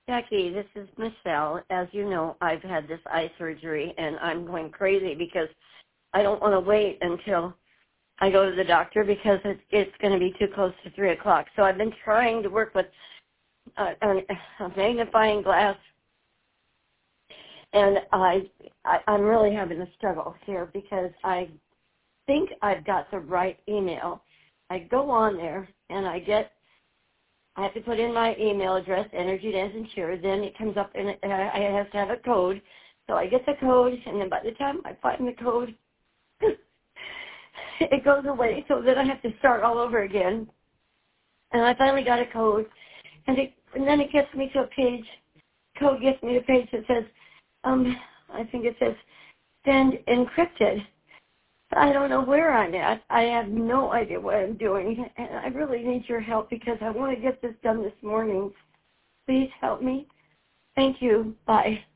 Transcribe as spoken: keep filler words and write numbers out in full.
Jackie, this is Michelle. As you know, I've had this eye surgery, and I'm going crazy because I don't want to wait until I go to the doctor because it's, it's going to be too close to three o'clock. So I've been trying to work with uh, a, a magnifying glass, and I, I, I'm really having a struggle here because I think I've got the right email. I go on there, and I get I have to put in my email address, Energy Dance Insure. Then it comes up, and I have to have a code. So I get the code, and then by the time I find the code, it goes away. So then I have to start all over again. And I finally got a code, and, it, and then it gets me to a page. Code gets me to a page that says, um, I think it says, send encrypted. I don't know where I'm at. I have no idea what I'm doing, and I really need your help because I want to get this done this morning. Please help me. Thank you. Bye.